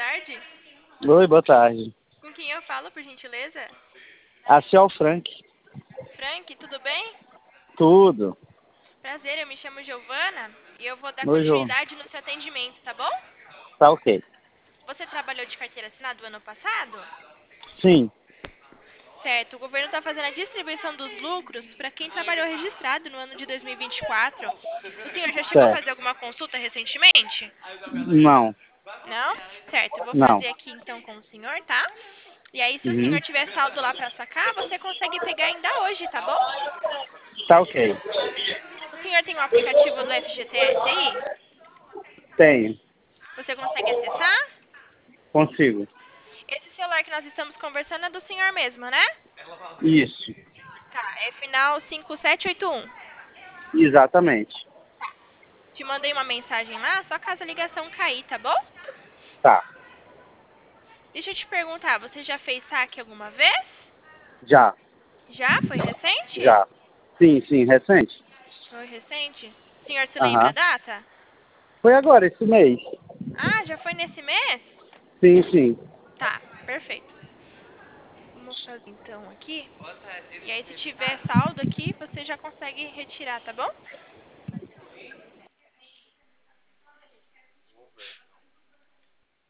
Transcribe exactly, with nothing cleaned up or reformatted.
tarde. Oi, boa tarde. Com quem eu falo, por gentileza? Aqui é o Frank. Frank, tudo bem? Tudo. Prazer, eu me chamo Giovana e eu vou dar Oi, João. continuidade no seu atendimento, tá bom? Tá ok. Você trabalhou de carteira assinada o ano passado? Sim, Certo, o governo está fazendo a distribuição dos lucros para quem trabalhou registrado no ano de dois mil e vinte e quatro. O senhor já chegou a certo. fazer alguma consulta recentemente? Não, Não? Certo, eu vou não. fazer aqui então com o senhor, tá? E aí, se o senhor Uhum. tiver saldo lá para sacar, você consegue pegar ainda hoje, tá bom? Tá ok. O senhor tem o aplicativo do F G T S aí? Tenho. Você consegue acessar? Consigo. Esse celular que nós estamos conversando é do senhor mesmo, né? Isso. Tá, é final cinco sete oito um. Exatamente. Te mandei uma mensagem lá, só caso a ligação cair, tá bom? Tá. Deixa eu te perguntar, você já fez saque alguma vez? Já. Já? Foi recente? Já. Sim, sim, recente. Foi recente? O senhor se lembra a Aham. data? Foi agora, esse mês. Ah, já foi nesse mês? Sim, sim. Tá, perfeito. Vamos fazer então aqui. E aí, se tiver saldo aqui, você já consegue retirar, tá bom?